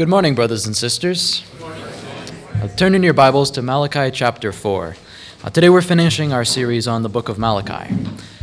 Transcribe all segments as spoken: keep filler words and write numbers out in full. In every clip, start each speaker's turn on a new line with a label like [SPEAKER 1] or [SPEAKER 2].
[SPEAKER 1] Good morning, brothers and sisters. Uh, turn in your Bibles to Malachi chapter four. Uh, today we're finishing our series on the book of Malachi.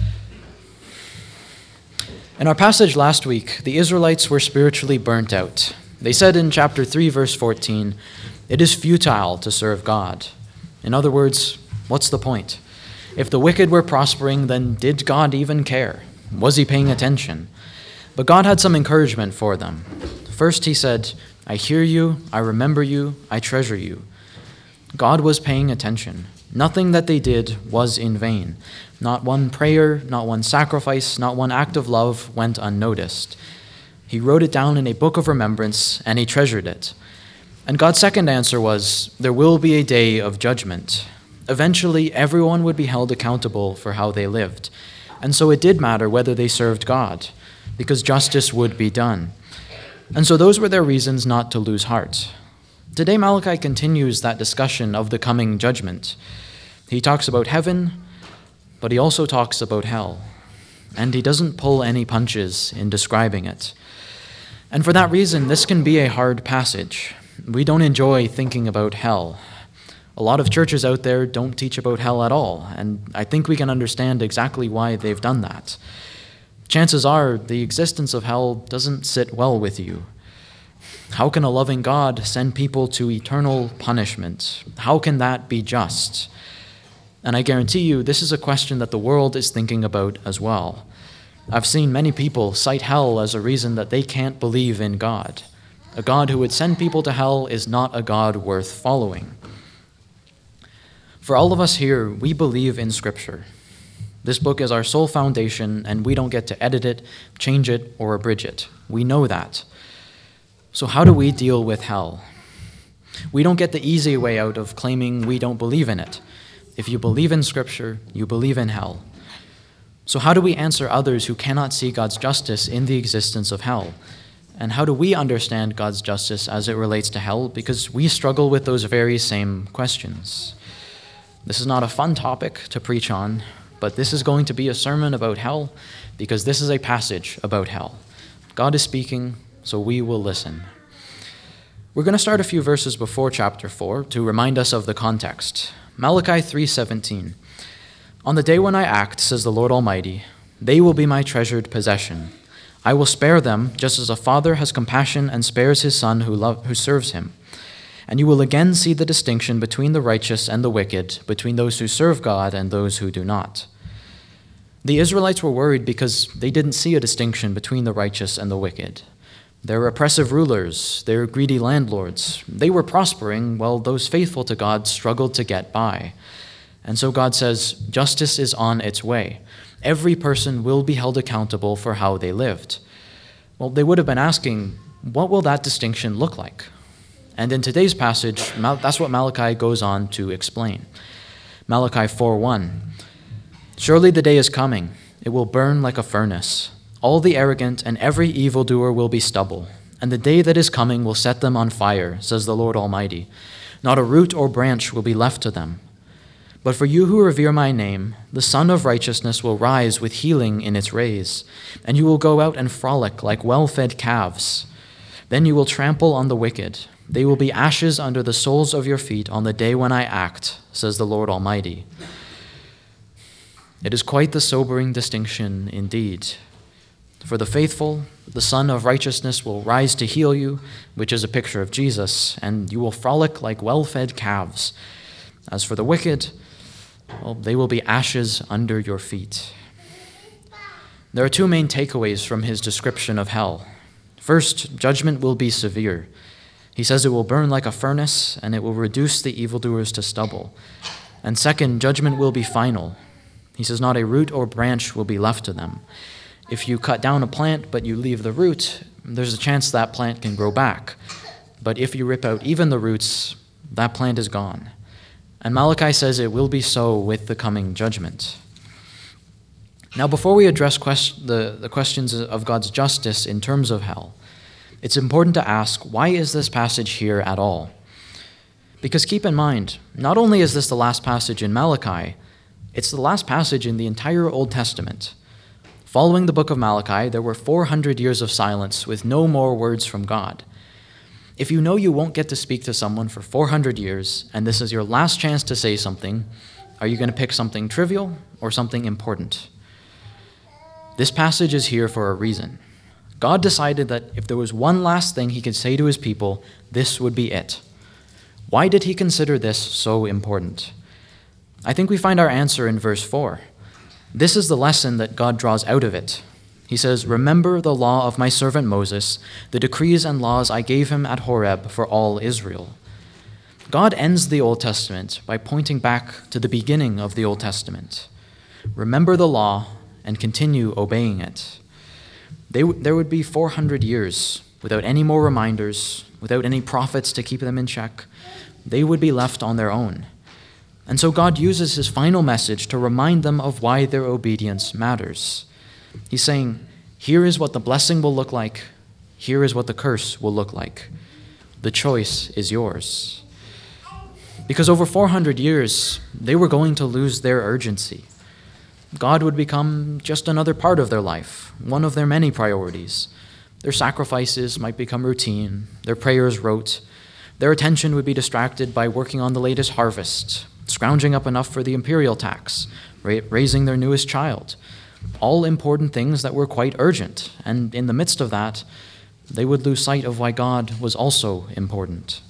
[SPEAKER 1] In our passage last week, the Israelites were spiritually burnt out. They said in chapter three, verse fourteen, "It is futile to serve God." In other words, what's the point? If the wicked were prospering, then did God even care? Was he paying attention? But God had some encouragement for them. First, he said, "I hear you, I remember you, I treasure you." God was paying attention. Nothing that they did was in vain. Not one prayer, not one sacrifice, not one act of love went unnoticed. He wrote it down in a book of remembrance, and he treasured it. And God's second answer was, there will be a day of judgment. Eventually, everyone would be held accountable for how they lived. And so it did matter whether they served God, because justice would be done. And so those were their reasons not to lose heart. Today, Malachi continues that discussion of the coming judgment. He talks about heaven, but he also talks about hell. And he doesn't pull any punches in describing it. And for that reason, this can be a hard passage. We don't enjoy thinking about hell. A lot of churches out there don't teach about hell at all, and I think we can understand exactly why they've done that. Chances are the existence of hell doesn't sit well with you. How can a loving God send people to eternal punishment? How can that be just? And I guarantee you, this is a question that the world is thinking about as well. I've seen many people cite hell as a reason that they can't believe in God. A God who would send people to hell is not a God worth following. For all of us here, we believe in Scripture. This book is our sole foundation, and we don't get to edit it, change it, or abridge it. We know that. So how do we deal with hell? We don't get the easy way out of claiming we don't believe in it. If you believe in Scripture, you believe in hell. So how do we answer others who cannot see God's justice in the existence of hell? And how do we understand God's justice as it relates to hell? Because we struggle with those very same questions. This is not a fun topic to preach on, but this is going to be a sermon about hell because this is a passage about hell. God is speaking, so we will listen. We're going to start a few verses before chapter four to remind us of the context. Malachi three seventeen. "On the day when I act, says the Lord Almighty, they will be my treasured possession. I will spare them just as a father has compassion and spares his son who love, who serves him. And you will again see the distinction between the righteous and the wicked, between those who serve God and those who do not." The Israelites were worried because they didn't see a distinction between the righteous and the wicked. Their oppressive rulers, their greedy landlords, they were prospering while those faithful to God struggled to get by. And so God says, justice is on its way. Every person will be held accountable for how they lived. Well, they would have been asking, what will that distinction look like? And in today's passage, that's what Malachi goes on to explain. Malachi four one. "Surely the day is coming. It will burn like a furnace. All the arrogant and every evildoer will be stubble. And the day that is coming will set them on fire, says the Lord Almighty. Not a root or branch will be left to them. But for you who revere my name, the Sun of Righteousness will rise with healing in its rays, and you will go out and frolic like well-fed calves. Then you will trample on the wicked. They will be ashes under the soles of your feet on the day when I act, says the Lord Almighty." It is quite the sobering distinction indeed. For the faithful, the Sun of Righteousness will rise to heal you, which is a picture of Jesus, and you will frolic like well-fed calves. As for the wicked, well, they will be ashes under your feet. There are two main takeaways from his description of hell. First, judgment will be severe. He says it will burn like a furnace, and it will reduce the evildoers to stubble. And second, judgment will be final. He says not a root or branch will be left to them. If you cut down a plant but you leave the root, there's a chance that plant can grow back. But if you rip out even the roots, that plant is gone. And Malachi says it will be so with the coming judgment. Now, before we address quest- the, the questions of God's justice in terms of hell, it's important to ask, why is this passage here at all? Because keep in mind, not only is this the last passage in Malachi, it's the last passage in the entire Old Testament. Following the book of Malachi, there were four hundred years of silence with no more words from God. If you know you won't get to speak to someone for four hundred years, and this is your last chance to say something, are you going to pick something trivial or something important? This passage is here for a reason. God decided that if there was one last thing he could say to his people, this would be it. Why did he consider this so important? I think we find our answer in verse four. This is the lesson that God draws out of it. He says, "Remember the law of my servant Moses, the decrees and laws I gave him at Horeb for all Israel." God ends the Old Testament by pointing back to the beginning of the Old Testament. Remember the law and continue obeying it. They, there would be four hundred years without any more reminders, without any prophets to keep them in check. They would be left on their own. And so God uses his final message to remind them of why their obedience matters. He's saying, here is what the blessing will look like. Here is what the curse will look like. The choice is yours. Because over four hundred years, they were going to lose their urgency. God would become just another part of their life, one of their many priorities. Their sacrifices might become routine, their prayers rote. Their attention would be distracted by working on the latest harvest, scrounging up enough for the imperial tax, ra- raising their newest child. All important things that were quite urgent, and in the midst of that, they would lose sight of why God was also important.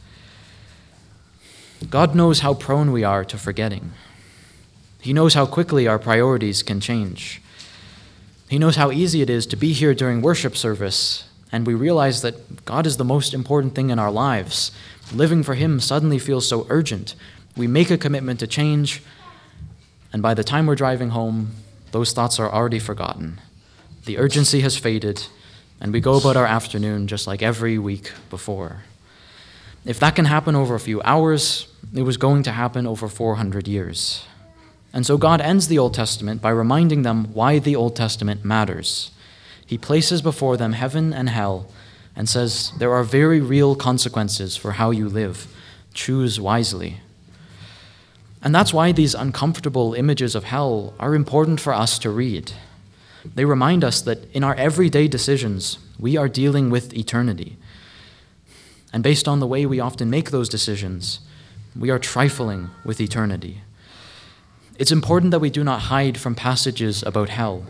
[SPEAKER 1] God knows how prone we are to forgetting. He knows how quickly our priorities can change. He knows how easy it is to be here during worship service, and we realize that God is the most important thing in our lives. Living for him suddenly feels so urgent. We make a commitment to change, and by the time we're driving home, those thoughts are already forgotten. The urgency has faded, and we go about our afternoon just like every week before. If that can happen over a few hours, it was going to happen over four hundred years. And so God ends the Old Testament by reminding them why the Old Testament matters. He places before them heaven and hell and says, there are very real consequences for how you live. Choose wisely. And that's why these uncomfortable images of hell are important for us to read. They remind us that in our everyday decisions, we are dealing with eternity. And based on the way we often make those decisions, we are trifling with eternity. It's important that we do not hide from passages about hell.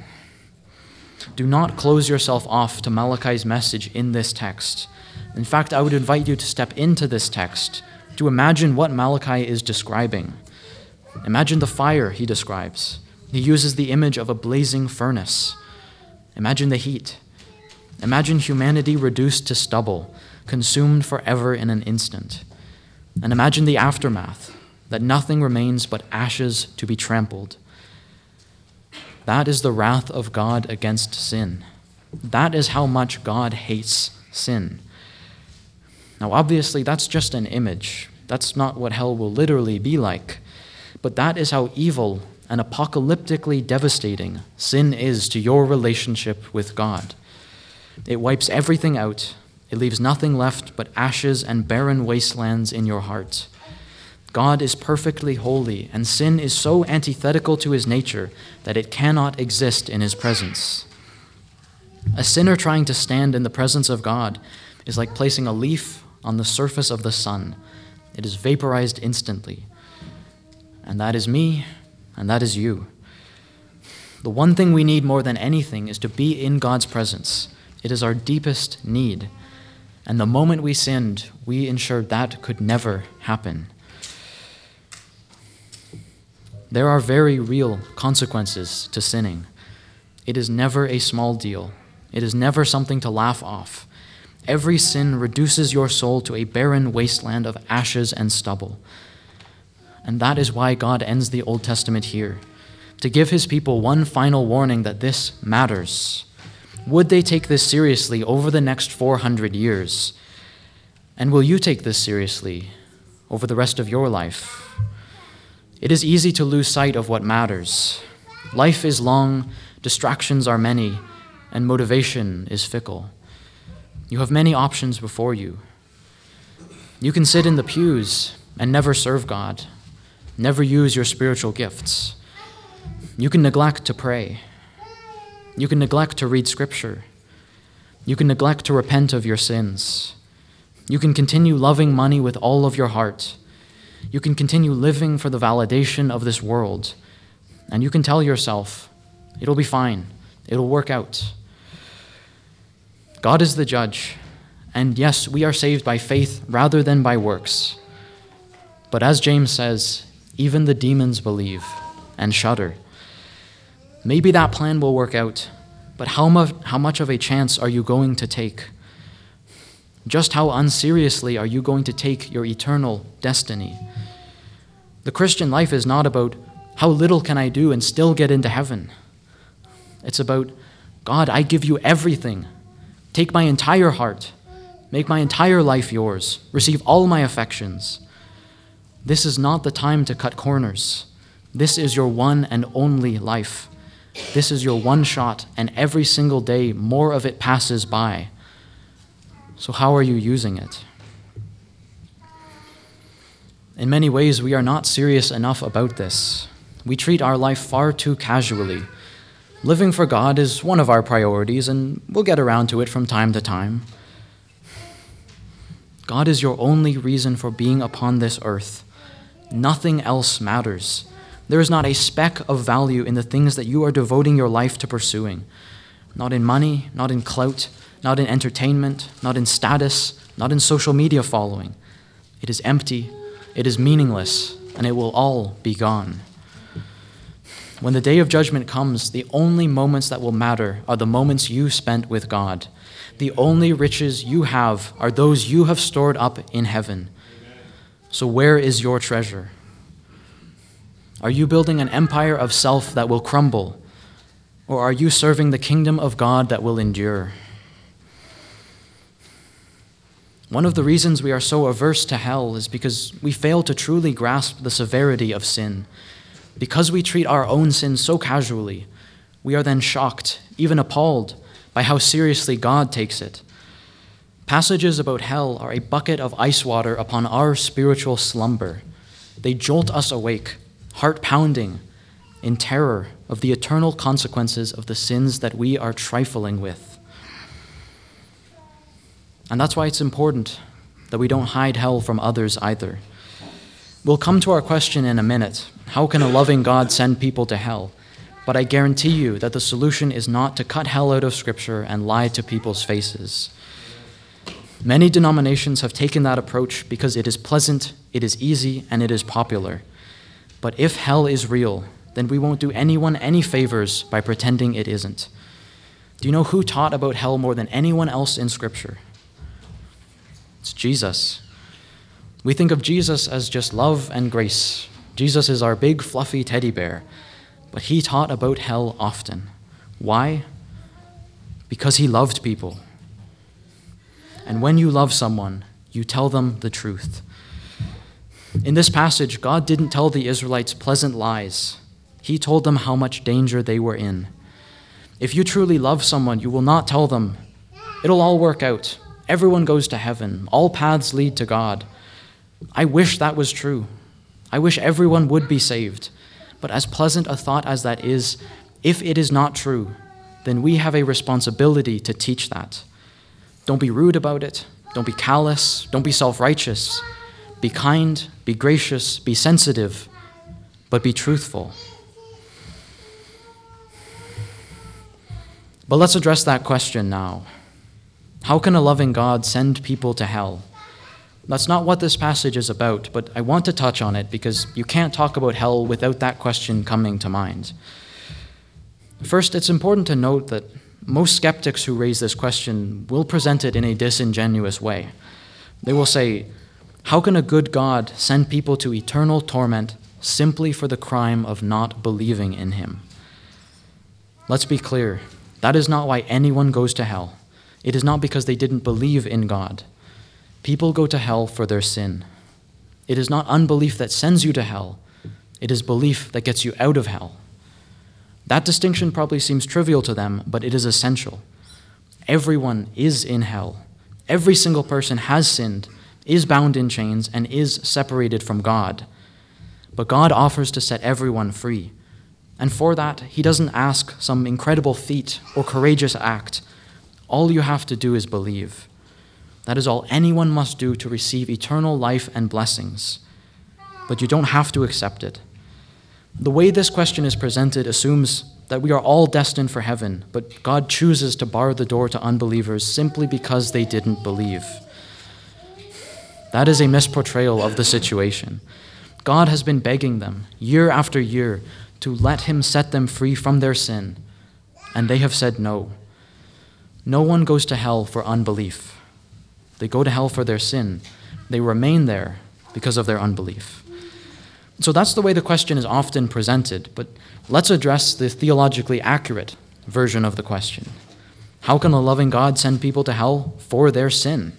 [SPEAKER 1] Do not close yourself off to Malachi's message in this text. In fact, I would invite you to step into this text, to imagine what Malachi is describing. Imagine the fire he describes. He uses the image of a blazing furnace. Imagine the heat. Imagine humanity reduced to stubble, consumed forever in an instant. And imagine the aftermath, that nothing remains but ashes to be trampled. That is the wrath of God against sin. That is how much God hates sin. Now, obviously, that's just an image. That's not what hell will literally be like. But that is how evil and apocalyptically devastating sin is to your relationship with God. It wipes everything out. It leaves nothing left but ashes and barren wastelands in your heart. God is perfectly holy, and sin is so antithetical to his nature that it cannot exist in his presence. A sinner trying to stand in the presence of God is like placing a leaf on the surface of the sun. It is vaporized instantly. And that is me, and that is you. The one thing we need more than anything is to be in God's presence. It is our deepest need. And the moment we sinned, we ensured that could never happen. There are very real consequences to sinning. It is never a small deal. It is never something to laugh off. Every sin reduces your soul to a barren wasteland of ashes and stubble. And that is why God ends the Old Testament here, to give his people one final warning that this matters. Would they take this seriously over the next four hundred years? And will you take this seriously over the rest of your life? It is easy to lose sight of what matters. Life is long, distractions are many, and motivation is fickle. You have many options before you. You can sit in the pews and never serve God, never use your spiritual gifts. You can neglect to pray. You can neglect to read Scripture. You can neglect to repent of your sins. You can continue loving money with all of your heart. You can continue living for the validation of this world. And you can tell yourself, it'll be fine. It'll work out. God is the judge. And yes, we are saved by faith rather than by works. But as James says, even the demons believe and shudder. Maybe that plan will work out, but how much, how much of a chance are you going to take? Just how unseriously are you going to take your eternal destiny? The Christian life is not about how little can I do and still get into heaven. It's about, God, I give you everything. Take my entire heart. Make my entire life yours. Receive all my affections. This is not the time to cut corners. This is your one and only life. This is your one shot, and every single day more of it passes by. So how are you using it? In many ways, we are not serious enough about this. We treat our life far too casually. Living for God is one of our priorities, and we'll get around to it from time to time. God is your only reason for being upon this earth. Nothing else matters. There is not a speck of value in the things that you are devoting your life to pursuing. Not in money, not in clout, not in entertainment, not in status, not in social media following. It is empty, it is meaningless, and it will all be gone. When the day of judgment comes, the only moments that will matter are the moments you spent with God. The only riches you have are those you have stored up in heaven. So where is your treasure? Are you building an empire of self that will crumble? Or are you serving the kingdom of God that will endure? One of the reasons we are so averse to hell is because we fail to truly grasp the severity of sin. Because we treat our own sin so casually, we are then shocked, even appalled, by how seriously God takes it. Passages about hell are a bucket of ice water upon our spiritual slumber. They jolt us awake, heart pounding, in terror of the eternal consequences of the sins that we are trifling with. And that's why it's important that we don't hide hell from others either. We'll come to our question in a minute. How can a loving God send people to hell? But I guarantee you that the solution is not to cut hell out of Scripture and lie to people's faces. Many denominations have taken that approach because it is pleasant, it is easy, and it is popular. But if hell is real, then we won't do anyone any favors by pretending it isn't. Do you know who taught about hell more than anyone else in Scripture? It's Jesus. We think of Jesus as just love and grace. Jesus is our big, fluffy teddy bear. But he taught about hell often. Why? Because he loved people. And when you love someone, you tell them the truth. In this passage, God didn't tell the Israelites pleasant lies. He told them how much danger they were in. If you truly love someone, you will not tell them, it'll all work out. Everyone goes to heaven. All paths lead to God. I wish that was true. I wish everyone would be saved. But as pleasant a thought as that is, if it is not true, then we have a responsibility to teach that. Don't be rude about it. Don't be callous. Don't be self-righteous. Be kind, be gracious, be sensitive, but be truthful. But let's address that question now. How can a loving God send people to hell? That's not what this passage is about, but I want to touch on it because you can't talk about hell without that question coming to mind. First, it's important to note that most skeptics who raise this question will present it in a disingenuous way. They will say, how can a good God send people to eternal torment simply for the crime of not believing in him? Let's be clear. That is not why anyone goes to hell. It is not because they didn't believe in God. People go to hell for their sin. It is not unbelief that sends you to hell. It is belief that gets you out of hell. That distinction probably seems trivial to them, but it is essential. Everyone is in hell. Every single person has sinned, is bound in chains, and is separated from God. But God offers to set everyone free. And for that, he doesn't ask some incredible feat or courageous act. All you have to do is believe. That is all anyone must do to receive eternal life and blessings. But you don't have to accept it. The way this question is presented assumes that we are all destined for heaven, but God chooses to bar the door to unbelievers simply because they didn't believe. That is a misportrayal of the situation. God has been begging them year after year to let him set them free from their sin, and they have said no. No one goes to hell for unbelief. They go to hell for their sin. They remain there because of their unbelief. So that's the way the question is often presented, but let's address the theologically accurate version of the question. How can a loving God send people to hell for their sin?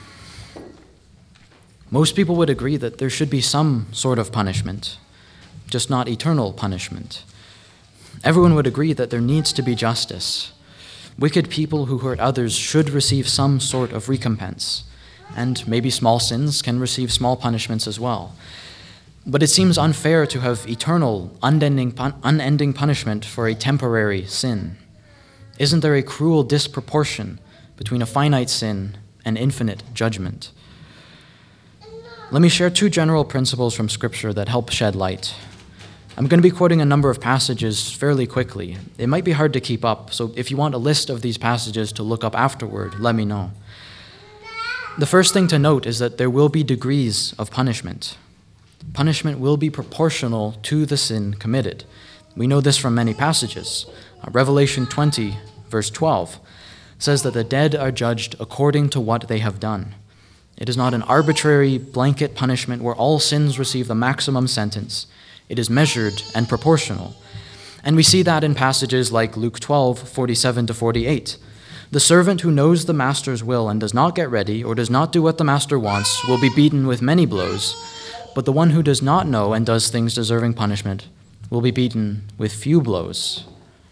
[SPEAKER 1] Most people would agree that there should be some sort of punishment, just not eternal punishment. Everyone would agree that there needs to be justice. Wicked people who hurt others should receive some sort of recompense, and maybe small sins can receive small punishments as well. But it seems unfair to have eternal, unending, pun- unending punishment for a temporary sin. Isn't there a cruel disproportion between a finite sin and infinite judgment? Let me share two general principles from Scripture that help shed light. I'm going to be quoting a number of passages fairly quickly. It might be hard to keep up, so if you want a list of these passages to look up afterward, let me know. The first thing to note is that there will be degrees of punishment. Punishment will be proportional to the sin committed. We know this from many passages. Uh, Revelation twenty, verse twelve, says that the dead are judged according to what they have done. It is not an arbitrary blanket punishment where all sins receive the maximum sentence. It is measured and proportional. And we see that in passages like Luke twelve, forty-seven to forty-eight. The servant who knows the master's will and does not get ready or does not do what the master wants will be beaten with many blows, but the one who does not know and does things deserving punishment will be beaten with few blows.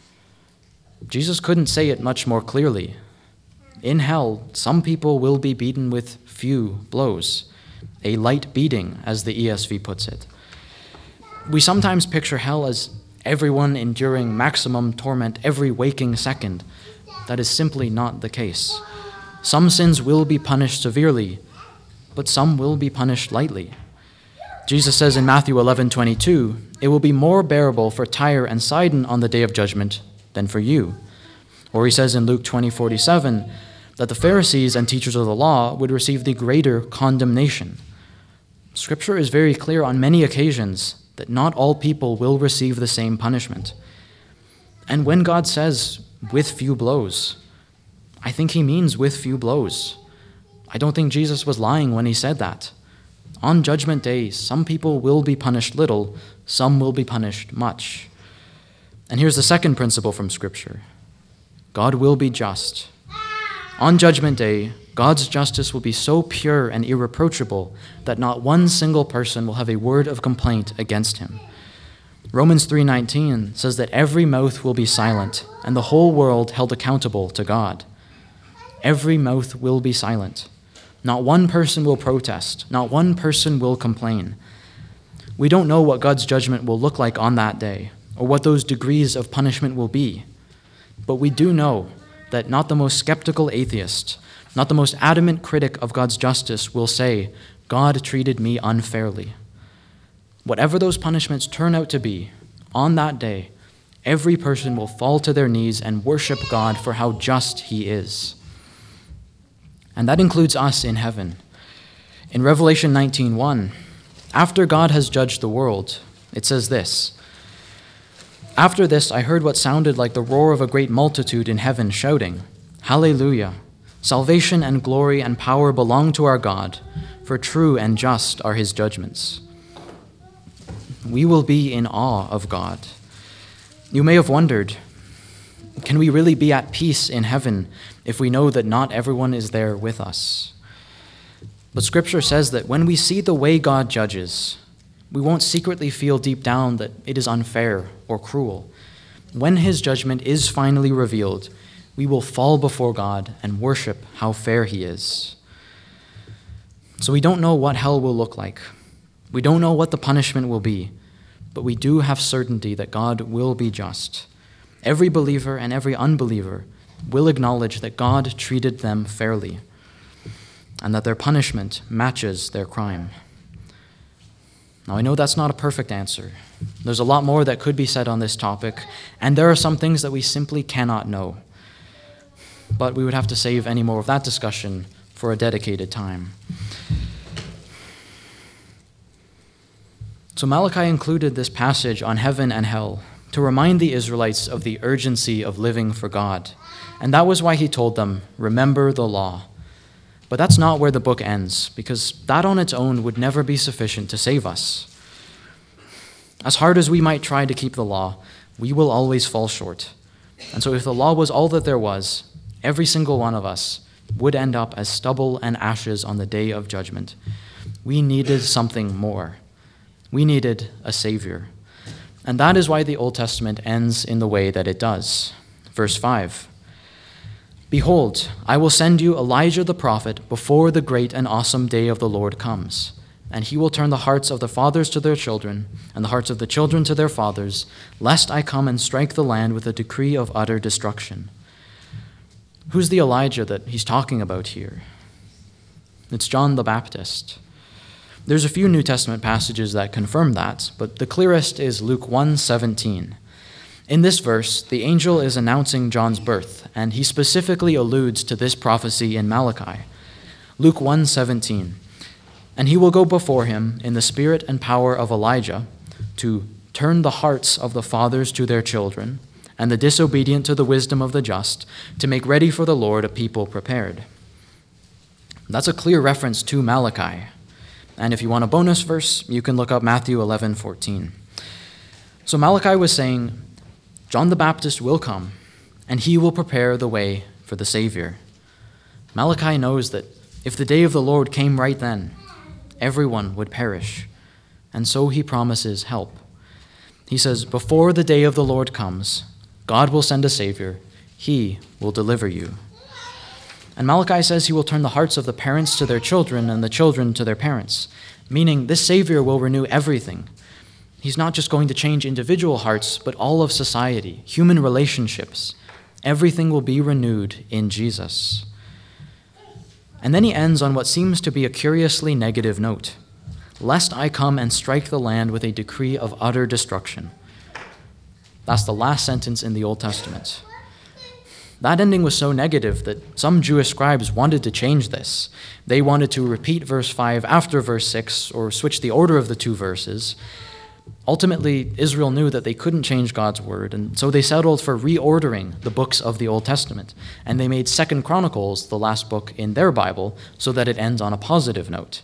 [SPEAKER 1] Jesus couldn't say it much more clearly. In hell, some people will be beaten with few blows, a light beating, as the E S V puts it. We sometimes picture hell as everyone enduring maximum torment every waking second. That is simply not the case. Some sins will be punished severely, but some will be punished lightly. Jesus says in Matthew eleven twenty-two, "It will be more bearable for Tyre and Sidon on the day of judgment than for you." Or he says in Luke twenty forty-seven that the Pharisees and teachers of the law would receive the greater condemnation. Scripture is very clear on many occasions that not all people will receive the same punishment. And when God says, with few blows, I think he means with few blows. I don't think Jesus was lying when he said that. On Judgment Day, some people will be punished little, some will be punished much. And here's the second principle from Scripture. God will be just. On Judgment Day, God's justice will be so pure and irreproachable that not one single person will have a word of complaint against him. Romans three nineteen says that every mouth will be silent and the whole world held accountable to God. Every mouth will be silent. Not one person will protest. Not one person will complain. We don't know what God's judgment will look like on that day or what those degrees of punishment will be. But we do know that not the most skeptical atheist, not the most adamant critic of God's justice will say, God treated me unfairly. Whatever those punishments turn out to be, on that day, every person will fall to their knees and worship God for how just he is. And that includes us in heaven. In Revelation nineteen one, after God has judged the world, it says this, "After this I heard what sounded like the roar of a great multitude in heaven shouting, 'Hallelujah! Salvation and glory and power belong to our God, for true and just are his judgments.'" We will be in awe of God. You may have wondered, can we really be at peace in heaven if we know that not everyone is there with us? But Scripture says that when we see the way God judges, we won't secretly feel deep down that it is unfair or cruel. When his judgment is finally revealed, we will fall before God and worship how fair he is. So we don't know what hell will look like. We don't know what the punishment will be, but we do have certainty that God will be just. Every believer and every unbeliever will acknowledge that God treated them fairly. and that their punishment matches their crime. Now, I know that's not a perfect answer. There's a lot more that could be said on this topic, and there are some things that we simply cannot know. But we would have to save any more of that discussion for a dedicated time. So Malachi included this passage on heaven and hell to remind the Israelites of the urgency of living for God. And that was why he told them, remember the law. But that's not where the book ends, because that on its own would never be sufficient to save us. As hard as we might try to keep the law, we will always fall short. And so if the law was all that there was, every single one of us would end up as stubble and ashes on the day of judgment. We needed something more. We needed a Savior. And that is why the Old Testament ends in the way that it does. Verse five. Behold, I will send you Elijah the prophet before the great and awesome day of the Lord comes, and he will turn the hearts of the fathers to their children, and the hearts of the children to their fathers, lest I come and strike the land with a decree of utter destruction. Who's the Elijah that he's talking about here? It's John the Baptist. There's a few New Testament passages that confirm that, but the clearest is Luke one seventeen. In this verse, the angel is announcing John's birth, and he specifically alludes to this prophecy in Malachi. Luke one seventeen. And he will go before him in the spirit and power of Elijah to turn the hearts of the fathers to their children, and the disobedient to the wisdom of the just, to make ready for the Lord a people prepared. That's a clear reference to Malachi. And if you want a bonus verse, you can look up Matthew eleven fourteen. So Malachi was saying, John the Baptist will come, and he will prepare the way for the Savior. Malachi knows that if the day of the Lord came right then, everyone would perish, and so he promises help. He says, before the day of the Lord comes, God will send a Savior. He will deliver you. And Malachi says he will turn the hearts of the parents to their children and the children to their parents, meaning this Savior will renew everything. He's not just going to change individual hearts, but all of society, human relationships. Everything will be renewed in Jesus. And then he ends on what seems to be a curiously negative note. Lest I come and strike the land with a decree of utter destruction. That's the last sentence in the Old Testament. That ending was so negative that some Jewish scribes wanted to change this. They wanted to repeat verse five after verse six, or switch the order of the two verses. Ultimately, Israel knew that they couldn't change God's word, and so they settled for reordering the books of the Old Testament. And they made Second Chronicles the last book in their Bible so that it ends on a positive note.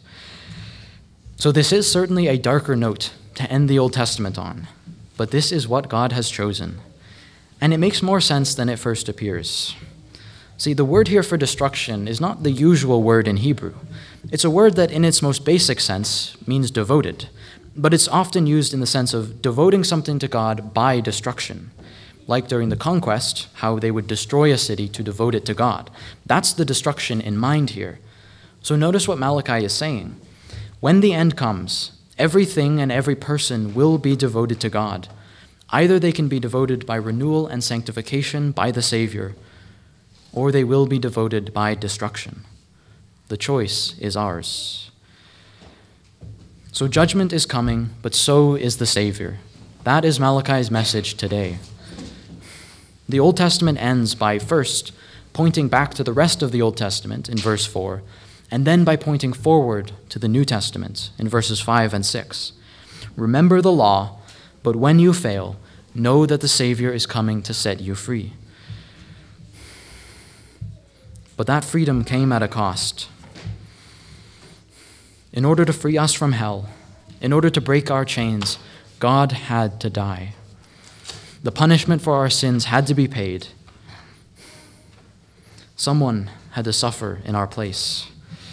[SPEAKER 1] So this is certainly a darker note to end the Old Testament on, but this is what God has chosen. And it makes more sense than it first appears. See, the word here for destruction is not the usual word in Hebrew. It's a word that in its most basic sense means devoted, but it's often used in the sense of devoting something to God by destruction. Like during the conquest, how they would destroy a city to devote it to God. That's the destruction in mind here. So notice what Malachi is saying. When the end comes, everything and every person will be devoted to God. Either they can be devoted by renewal and sanctification by the Savior, or they will be devoted by destruction. The choice is ours. So judgment is coming, but so is the Savior. That is Malachi's message today. The Old Testament ends by first pointing back to the rest of the Old Testament in verse four, and then by pointing forward to the New Testament in verses five and six. Remember the law, but when you fail, know that the Savior is coming to set you free. But that freedom came at a cost. In order to free us from hell, in order to break our chains, God had to die. The punishment for our sins had to be paid. Someone had to suffer in our place.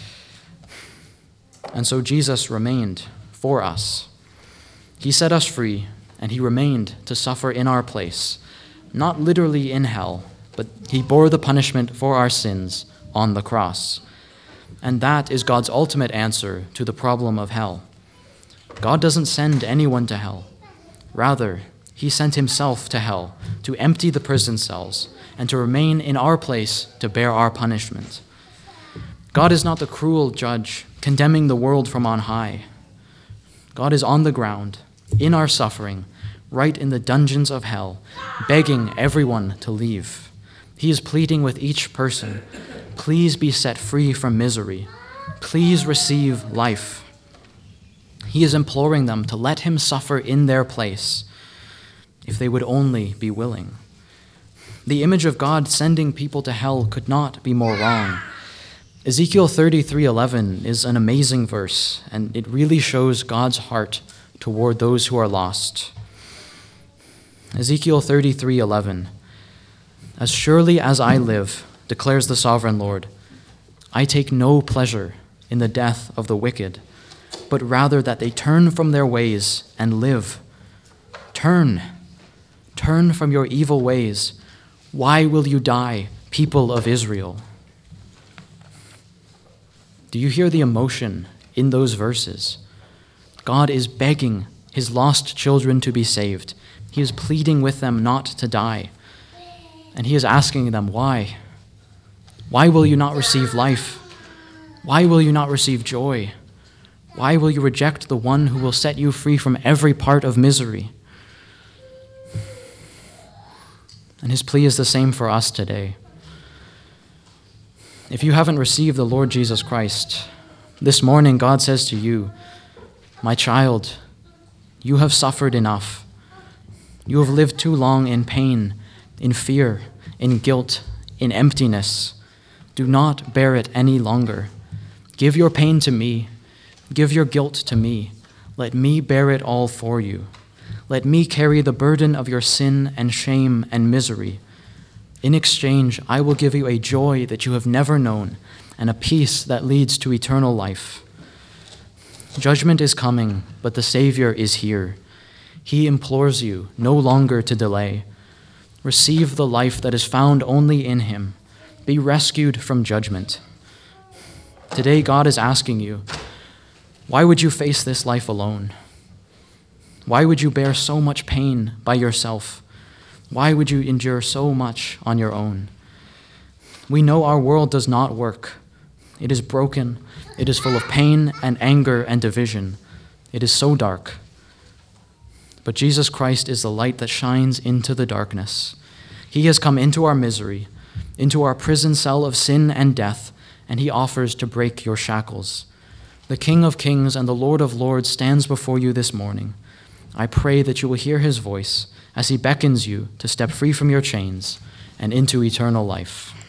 [SPEAKER 1] And so Jesus remained for us. He set us free, and he remained to suffer in our place, not literally in hell, but he bore the punishment for our sins on the cross. And that is God's ultimate answer to the problem of hell. God doesn't send anyone to hell. Rather, he sent himself to hell to empty the prison cells and to remain in our place to bear our punishment. God is not the cruel judge condemning the world from on high. God is on the ground, in our suffering, right in the dungeons of hell, begging everyone to leave. He is pleading with each person, please be set free from misery. Please receive life. He is imploring them to let him suffer in their place, if they would only be willing. The image of God sending people to hell could not be more wrong. Ezekiel thirty-three eleven is an amazing verse, and it really shows God's heart toward those who are lost. Ezekiel thirty-three eleven, "As surely as I live, declares the sovereign Lord, I take no pleasure in the death of the wicked, but rather that they turn from their ways and live. Turn, turn from your evil ways. Why will you die, people of Israel?" Do you hear the emotion in those verses? God is begging his lost children to be saved. He is pleading with them not to die. And he is asking them, why? Why will you not receive life? Why will you not receive joy? Why will you reject the one who will set you free from every part of misery? And his plea is the same for us today. If you haven't received the Lord Jesus Christ, this morning God says to you, my child, you have suffered enough. You have lived too long in pain, in fear, in guilt, in emptiness. Do not bear it any longer. Give your pain to me. Give your guilt to me. Let me bear it all for you. Let me carry the burden of your sin and shame and misery. In exchange, I will give you a joy that you have never known and a peace that leads to eternal life. Judgment is coming, but the Savior is here. He implores you no longer to delay. Receive the life that is found only in him. Be rescued from judgment. Today, God is asking you, why would you face this life alone? Why would you bear so much pain by yourself? Why would you endure so much on your own? We know our world does not work. It is broken. It is full of pain and anger and division. It is so dark. But Jesus Christ is the light that shines into the darkness. He has come into our misery, into our prison cell of sin and death, and he offers to break your shackles. The King of Kings and the Lord of Lords stands before you this morning. I pray that you will hear his voice as he beckons you to step free from your chains and into eternal life.